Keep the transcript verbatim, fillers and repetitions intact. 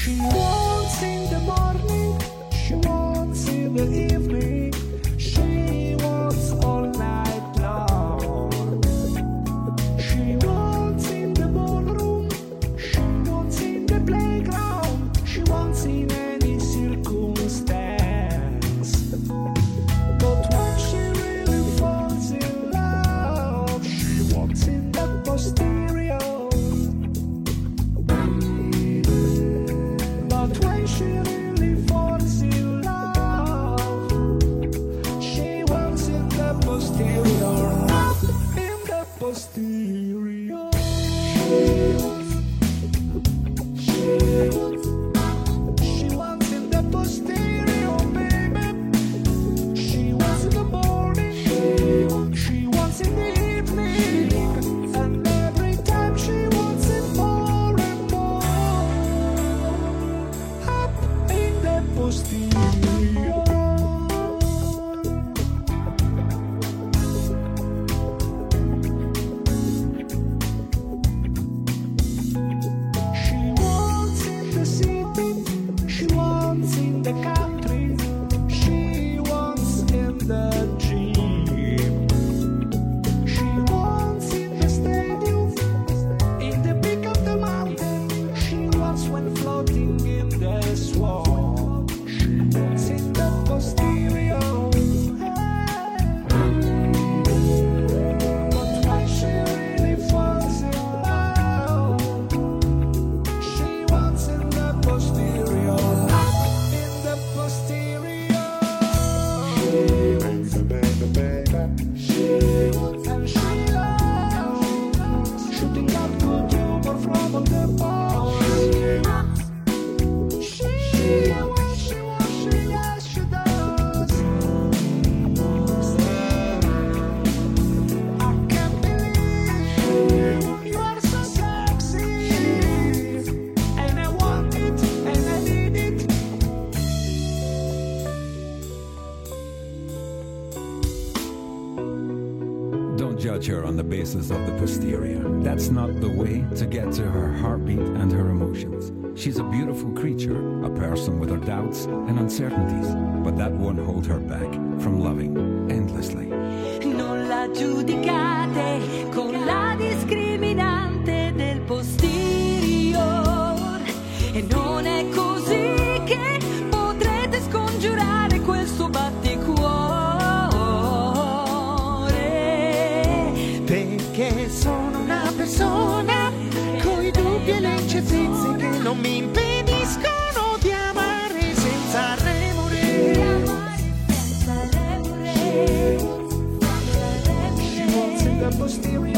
She wants in the morning, she wants in the evening, she wants all night long. She wants in the ballroom, she wants in the playground, she wants in any circumstance. But when she really falls in love, she wants in the posterior. But when she really falls in love, she wants in the posterior, up in the posterior. She wants, she wants in the posterior, baby. She wants in the morning, she wants in the evening, and every time she wants it more and more, up in the posterior. She wants in the city, she wants in the country, she wants in the gym. She wants in the stadium, in the peak of the mountain, she wants when floating in the swamp. She wants in the posterior. But when she really falls in love, she wants in the posterior, up in the posterior. Baby, baby, baby. She wants and she loves, shooting out good humor from all the boys. She wants, she wants, she yes, she does. I can't believe you are so sexy, and I want it, and I need it. Don't judge her on the basis of the posterior. That's not the way to get to her heartbeat and her emotions. She's a beautiful creature, a person with her doubts and uncertainties, but that won't hold her back from loving endlessly. Non la giudicate con la discriminante del posterior, e non è così che potrete scongiurare quel suo batticuore. Perché sono una persona coi dubbi e le incertezze che non mi impediscono di amare senza remore. She wants in the posterior.